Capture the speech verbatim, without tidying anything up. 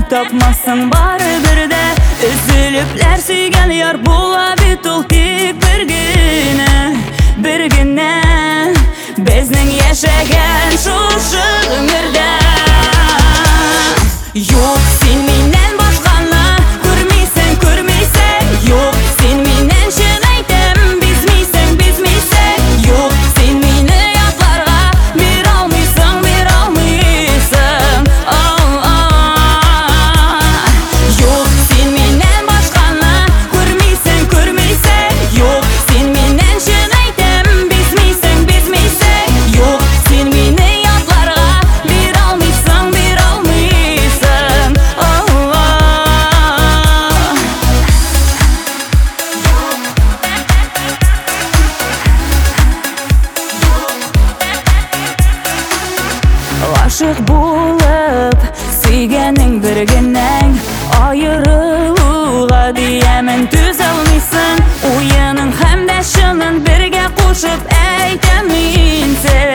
Tapmasın barıdır da üzülüpler suygan yar bula bit ol tik bir güne bir güne bizning yaşagan şuşu ömürde yok sen menden başqani ko'rmaysan ko'rmaysan yok sen menden shin aytam bizmaysan bizmaysan yok sen meni yotlarga berolmaysan berolmaysan oh oh yok sen menden başqani ko'rmaysan ko'rmaysan yok sen menden shin aytam bizmaysan bizmaysan yok sen meni yotlarga berolmaysan berolmaysan oh oh aşık bulup suyganing bir günden ayrılığa diyemin tüzelmişsin o'yining hamda shinin birga qo'shib aytamin sen